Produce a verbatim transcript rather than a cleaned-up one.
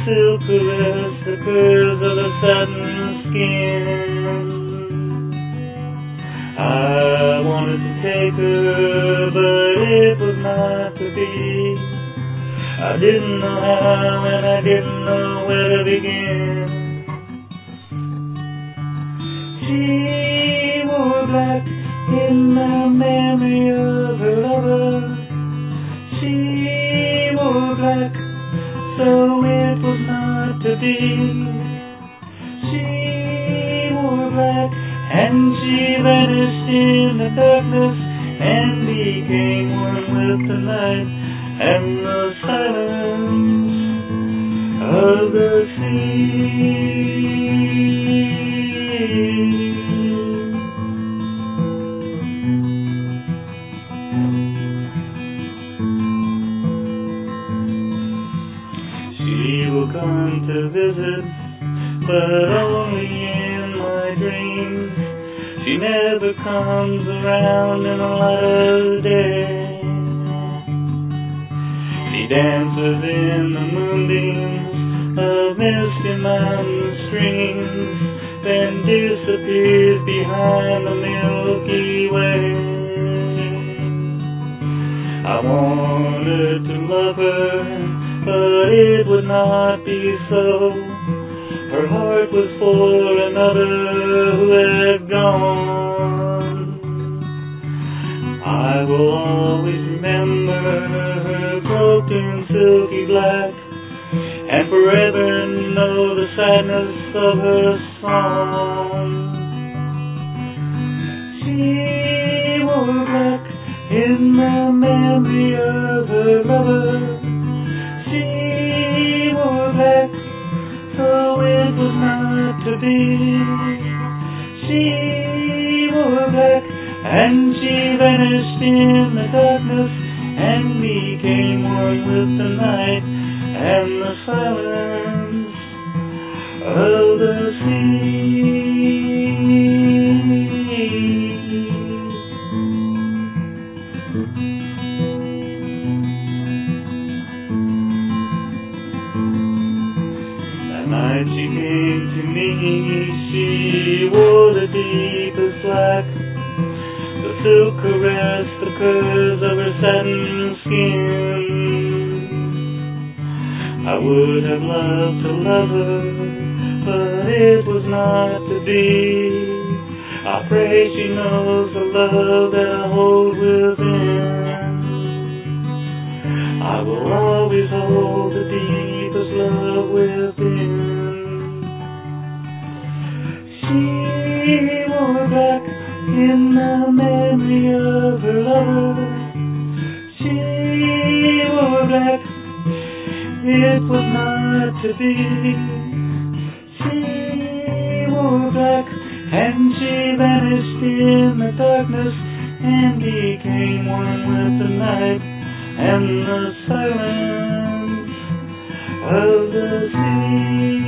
silk caressed the curves of her satin skin. I wanted to take her, but it was not to be. I didn't know how and I didn't know where to begin. She wore black in the memory of her lover. She wore black, so it was not to be. She wore black, and she vanished in the darkness, and became one with the night and the silence of the sea. She will come to visit, but only in my dreams. She never comes around in a light of day. She dances in the moonbeams of misty mountain streams, then disappears behind the Milky Way. I wanted to love her, but it would not be so. Her heart was for another who had gone. I will always remember her cloaked in silky black, and forever know the sadness of her song. She wore black in the memory of her lover. She wore black, so it was not to be. She wore black, and she vanished in the darkness, and became one with the night and the silence of the sea. That night she came to me, she wore the deepest black. The silk caressed the curves of her satin skin. I would have loved to love her, but it was not to be. I pray she knows the love that I hold within. I will always hold the deepest love within. She wore black in the memory of her lover. She wore black, it was not to be. She wore black, and she vanished in the darkness, and became one with the night and the silence of the sea.